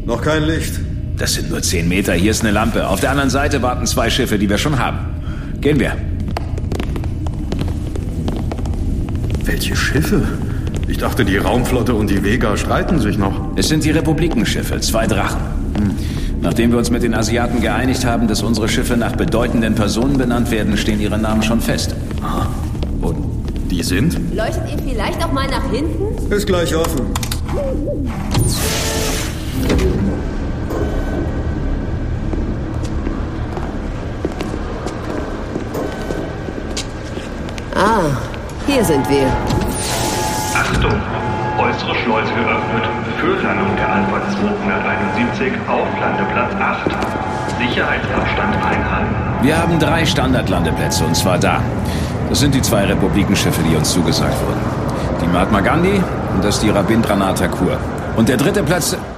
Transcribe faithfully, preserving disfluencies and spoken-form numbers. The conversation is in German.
Noch kein Licht. Das sind nur zehn Meter. Hier ist eine Lampe. Auf der anderen Seite warten zwei Schiffe, die wir schon haben. Gehen wir. Welche Schiffe? Ich dachte, die Raumflotte und die Vega streiten sich noch. Es sind die Republikenschiffe, zwei Drachen. Hm. Nachdem wir uns mit den Asiaten geeinigt haben, dass unsere Schiffe nach bedeutenden Personen benannt werden, stehen ihre Namen schon fest. Aha. Und die sind? Leuchtet ihr vielleicht auch mal nach hinten? Ist gleich offen. Ah, hier sind wir. Achtung! Äußere Schleuse geöffnet. Befürlandung der Alpha zweihunderteinundsiebzig auf Landeplatz acht. Sicherheitsabstand einhalten. Wir haben drei Standardlandeplätze, und zwar da. Das sind die zwei Republikenschiffe, die uns zugesagt wurden. Die Mahatma Gandhi und das die Rabindranath Tagore. Und der dritte Platz...